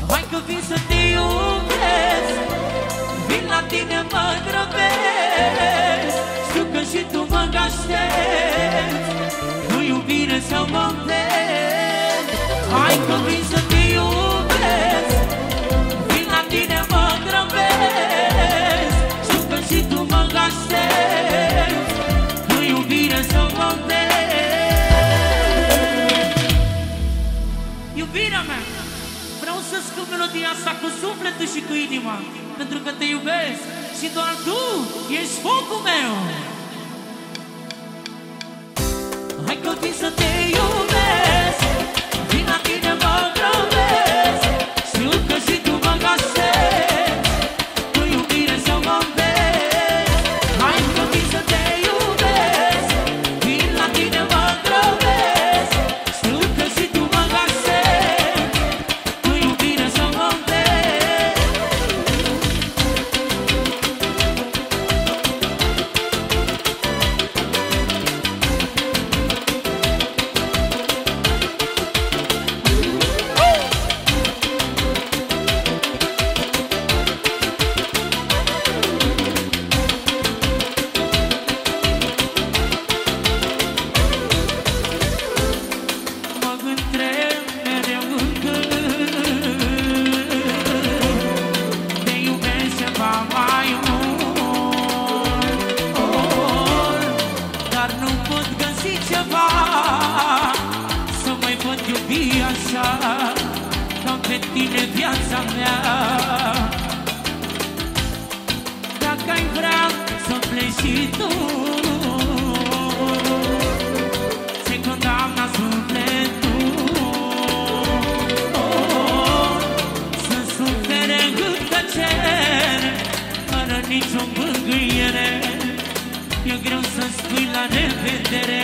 Hai că vin să te iubesc, vin la tine mă grăbesc. Știu că și tu mă aștepți, cu iubire sau mă plec. Hai că vin să te iubesc, vin la tine mă grăbesc. Știu că și tu mă aștepți, cu iubire sau mă plec. Iubirea mea, vreau să scriu melodia asta cu sufletul și cu inima, pentru că te iubesc și doar tu ești focul meu. Hai că vin să te iubesc, vin la tine mă grăbesc. Știu că și tu mă aștepți, cu iubire să mă îmbesc. Hai că vin să te iubesc, vin la tine mă grăbesc. Știu că și tu mă aștepți, cu iubire să mă îmbesc. Mă întreb mereu încă, te iubesc ceva mai mult, dar nu pot găsi ceva să mai pot iubi așa ca pe tine viața mea. Dacă ai vrea să pleci și tu, se condamnă sufletul să sufere în tăcere, fără nicio mângâiere. E greu să spui la revedere,